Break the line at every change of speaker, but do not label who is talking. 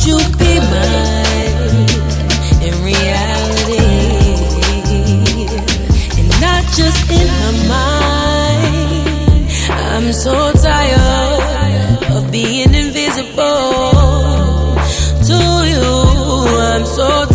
you be mine in reality, and not just in her mind. I'm so tired of being invisible to you. I'm so